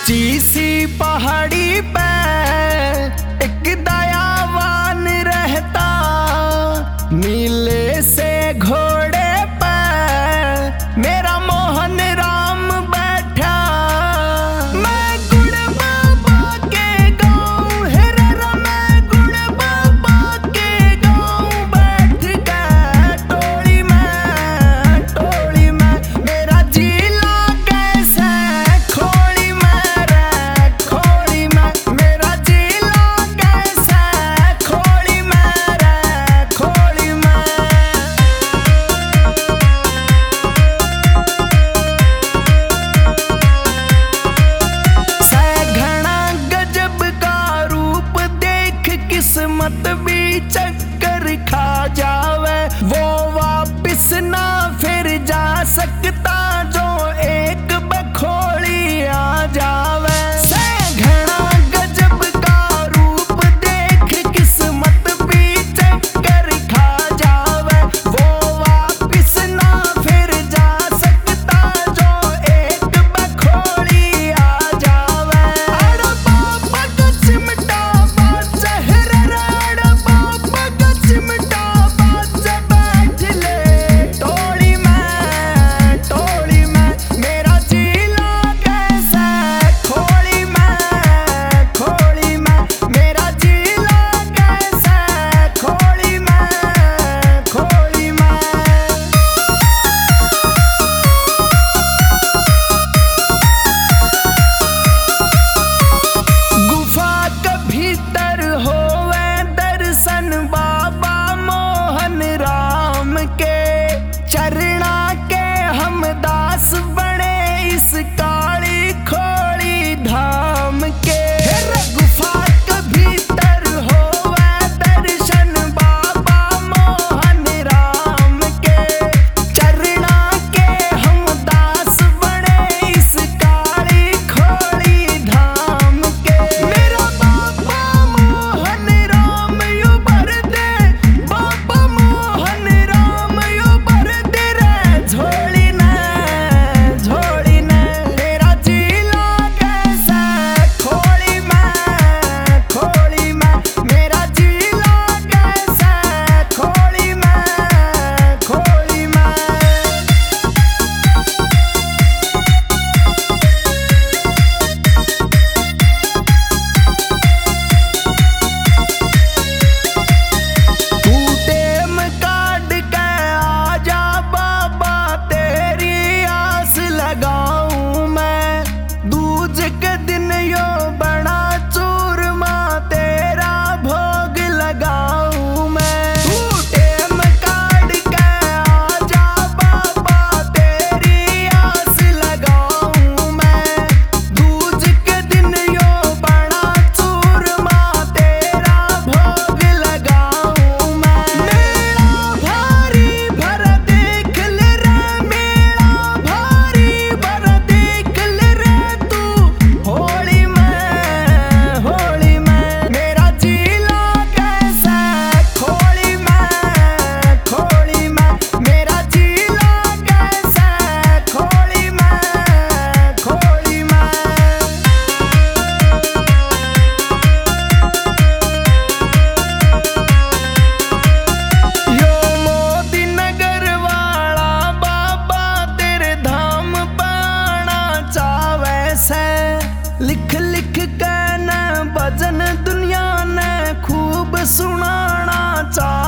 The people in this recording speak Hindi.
ऊंची सी पहाड़ी पे एक दयावान रहता, नीले से घोड़े पे मेरा मोहन राम बैठा। मैं गुड़ बाबा के गाँव हेरा, मैं गुड़ बाबा के गाँव बैठ गया टोली में मेरा जिला कैसे खोली में रे खोली में, मेरा जिला कैसे खोली में रे खोली में। सैघड़ा गजब का रूप देख किस्मत भी चक्कर खा जावे, वो वापिस ना फिर जा सकता जो एक बखोली आ जावे। सैघड़ा गजब का रूप देख किस्मत भी चक्कर खा जावे, वो वापिस ना फिर जा सकता जो एक बखोली आ जावे। अड़ बाबा का चिमटा बाज चेहरे रे, अड़ बाबा का चिमटा बाज बैठ ले टोली में मेरा जिला कैसे खोली में मेरा जिला कैसे खोली में। गुफा के भीतर होवे दर्शन बाबा मोहन राम के, चरणा के हम दास बने इस काली खोली धाम के। गुफा के भीतर होवे दर्शन बाबा मोहन राम के, चरणा के हम दास बने इस काली खोली धाम के। मेरा बाबा मोहन राम यू भर दे, बाबा मोहन राम यू भर दे रे झोली ने तेरा जिला कैसे खोली में मेरा जिला कैसे खोली में। तू टेम काट के आजा बाबा, तेरी आस लगाऊं मैं। दूज के दिन यो बड़ा चूरमा तेरा भोग लगाऊं मैं। तू टेम काट के आजा बाबा, तेरी आस लगाऊं मैं। दूज के दिन यो बड़ा चूरमा तेरा भोग लगाऊं मैं। मेरा भारी भर देख ले रे, मेरा भारी भर देख ले रे तू होली में मेरा जिला कैसे खोली में मेरा जिला कैसे खोली में। यो मोदी नगर वाला बाबा तेरे धाम पाना चावे से, लिख के न भजन दुनिया ने खूब सुनाना चावे।